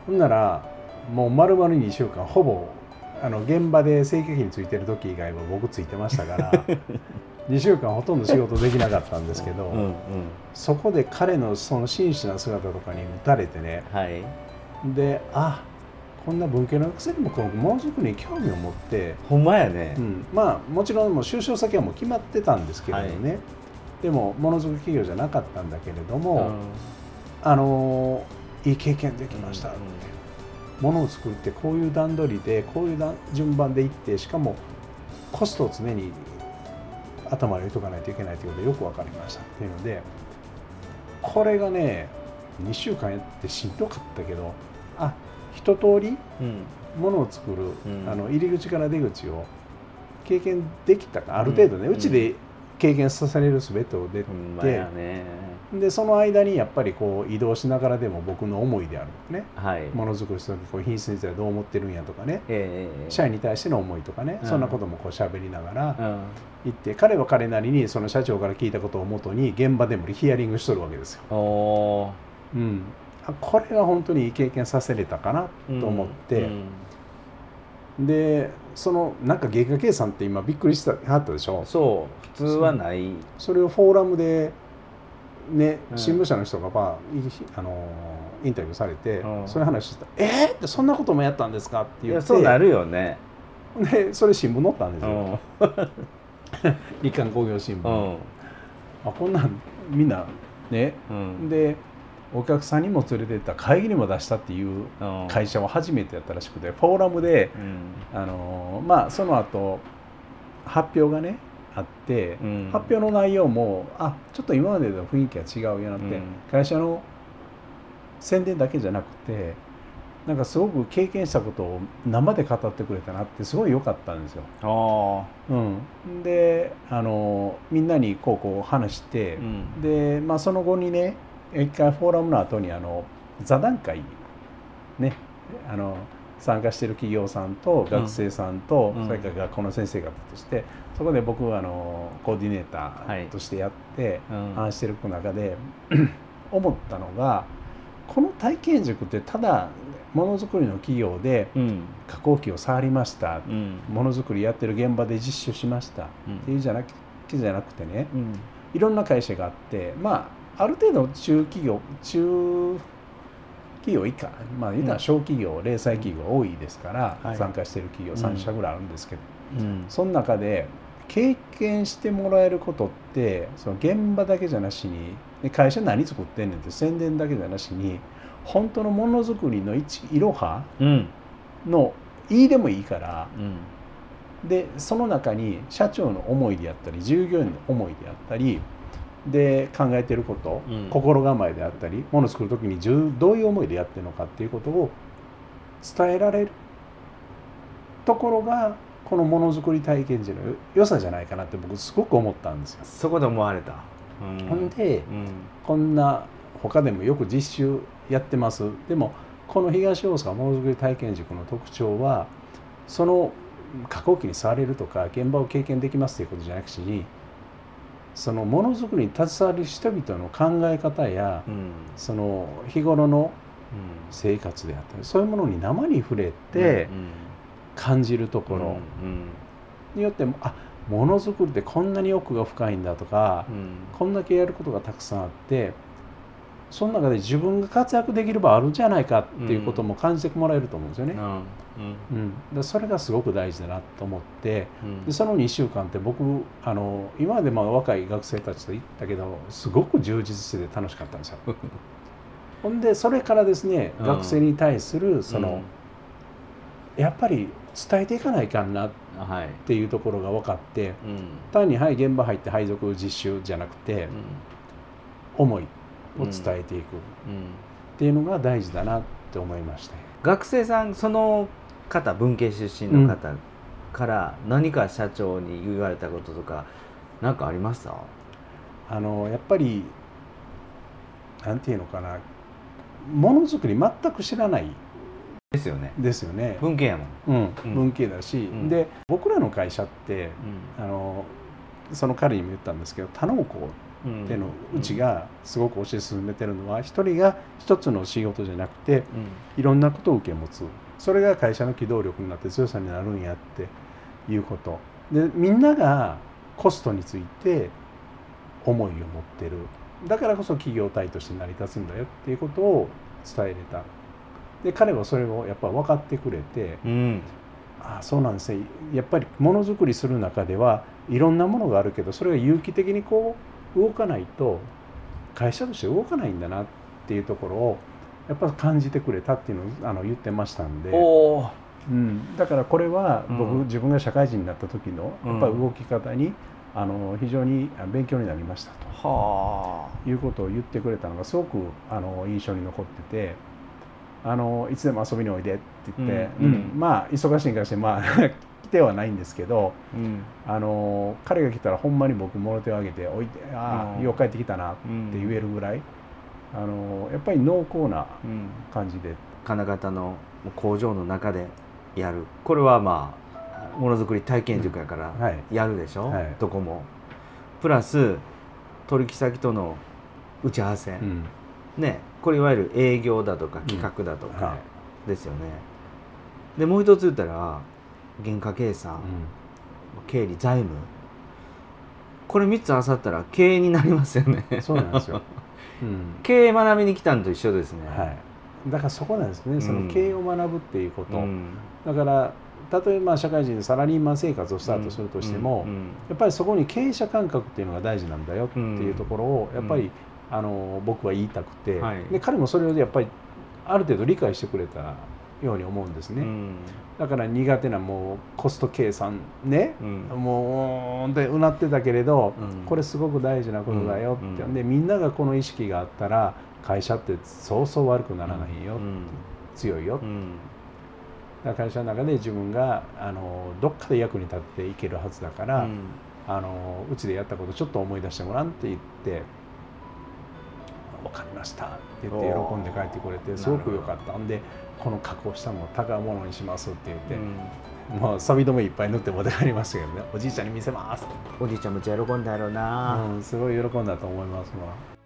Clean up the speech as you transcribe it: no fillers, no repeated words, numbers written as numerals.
ほんならもう丸々2週間ほぼ現場で正規についてる時以外は僕ついてましたから2週間ほとんど仕事できなかったんですけど、 うんうん、 そこで彼のその真摯な姿とかに打たれてね、 はい、 でこんな文系の学生にもこのものづくりに興味を持って、 ほんまやね、 まあもちろんもう就職先はもう決まってたんですけれどね、はい、でもものづくり企業じゃなかったんだけれども、いい経験できましたって、ものを作ってこういう段取りでこういう順番でいって、しかもコストを常に頭に入れとかないといけないということでよく分かりましたっていうので、これがね2週間やってしんどかったけど、一通りものを作る、入り口から出口を経験できたか、ある程度ね、うちで経験させれる全てを出て、でその間にやっぱりこう移動しながらでも僕の思いであるね、ものづくりする時品質についてどう思ってるんやとかね、社員に対しての思いとかね、そんなこともこう喋りながら行って、彼は彼なりにその社長から聞いたことをもとに現場でもヒアリングしとるわけですよ。これが本当にいい経験させれたかなと思って、でそのなんか原価計算って今びっくりしたはったでしょ。 そう普通はない。 それをフォーラムでね、新聞社の人がインタビューされて、そういう話してたら「ってそんなこともやったんですか?」って言って。 そうなるよね。 でそれ新聞載ったんですよ、日刊工業新聞。こんなんみんなね、でお客さんにも連れてった会議にも出したっていう会社は初めてやったらしくて、フォーラムで、その後発表がねあって、発表の内容もちょっと今までの雰囲気が違うようになって、会社の宣伝だけじゃなくてなんかすごく経験したことを生で語ってくれたなってすごい良かったんですよ。でみんなにこう話して、でその後にね一回フォーラムの後に座談会ね参加してる企業さんと学生さんと、それから学校の先生方として、そこで僕はコーディネーターとしてやって話してる中で、思ったのが、この体験塾ってただものづくりの企業で加工機を触りました、ものづくりやってる現場で実習しましたっていうじゃなくてね、いろんな会社があって、ある程度中企業以下、言ったら小企業、零細企業多いですから、参加してる企業3社ぐらいあるんですけど、その中で経験してもらえることって、その現場だけじゃなしに、会社何作ってんねんって宣伝だけじゃなしに、本当のものづくりのいろはのいいでもいいから、でその中に社長の思いであったり従業員の思いであったりで考えてること、心構えであったり、ものを作る時にどういう思いでやってるのかっていうことを伝えられるところが、このものづくり体験時の良さじゃないかなって僕すごく思ったんですよ。 そこで思われた。 ほんで、こんな他でもよく実習やってます。でもこの東大阪ものづくり体験塾の特徴は、その加工機に触れるとか現場を経験できますということじゃなくて、そのものづくりに携わる人々の考え方や、その日頃の生活であったり、そういうものに生に触れて感じるところによっても、ものづくりってこんなに奥が深いんだとか、こんだけやることがたくさんあって、その中で自分が活躍できる場あるんじゃないかっていうことも感じてもらえると思うんですよね。でそれがすごく大事だなと思って、でその2週間って僕今まで若い学生たちと行ったけど、すごく充実してて楽しかったんですよ。ほんでそれからですね、学生に対するやっぱり伝えていかないかんなっていうところが分かって、単に現場入って配属実習じゃなくて、思いを伝えていくっていうのが大事だなって思いました。 学生さん、その方、文系出身の方から何か社長に言われたこととか何かありました？ やっぱりなんていうのかな、ものづくり全く知らないですよね。 文系やもん。 文系だし、で僕らの会社って、その彼にも言ったんですけど、頼む子っっていうのをうちがすごく教え進めてるのは、一人が一つの仕事じゃなくていろんなことを受け持つ、それが会社の機動力になって強さになるんやっていうことで、みんながコストについて思いを持ってる、だからこそ企業体として成り立つんだよっていうことを伝えれた。で彼はそれをやっぱ分かってくれて、ああそうなんですね、やっぱりものづくりする中ではいろんなものがあるけど、それが有機的にこう動かないと会社として動かないんだなっていうところをやっぱ感じてくれたっていうのを言ってましたんで、だからこれは僕、自分が社会人になった時のやっぱり動き方に非常に勉強になりましたということを言ってくれたのがすごく印象に残ってて、いつでも遊びにおいでって言って、まあ忙しいからしてまあ来てはないんですけど、彼が来たらほんまに僕もろ手を挙げておいて、ああよう帰ってきたなって言えるぐらい、やっぱり濃厚な感じで、 金型の工場の中でやる、これはまあものづくり体験塾やからやるでしょ、どこもプラス取引先との打ち合わせ、ね、これいわゆる営業だとか企画だとかですよね、でもう一つ言ったら原価計算、経理財務、これ3つ合わさったら経営になりますよね。 そうなんですよ、 経営学びに来たのと一緒ですね、 だからそこなんですね、その経営を学ぶっていうこと、だから例えば社会人でサラリーマン生活をスタートするとしても、やっぱりそこに経営者感覚っていうのが大事なんだよっていうところをやっぱり僕は言いたくて、で彼もそれをやっぱりある程度理解してくれたように思うんですね、だから苦手なもうコスト計算ね、もうでうなってたけれど、これすごく大事なことだよって、でみんながこの意識があったら会社ってそうそう悪くならないよ、強いよ、だから会社の中で自分がどっかで役に立っていけるはずだから、うちでやったことちょっと思い出してごらんって言って分かりましたって言って喜んで帰ってくれて、すごく良かったんで、この加工したのを宝物にしますって言って、もう錆止めいっぱい塗って持って帰りましたけどね、おじいちゃんに見せます。 おじいちゃんめっちゃ喜んだやろうな、 すごい喜んだと思いますわ。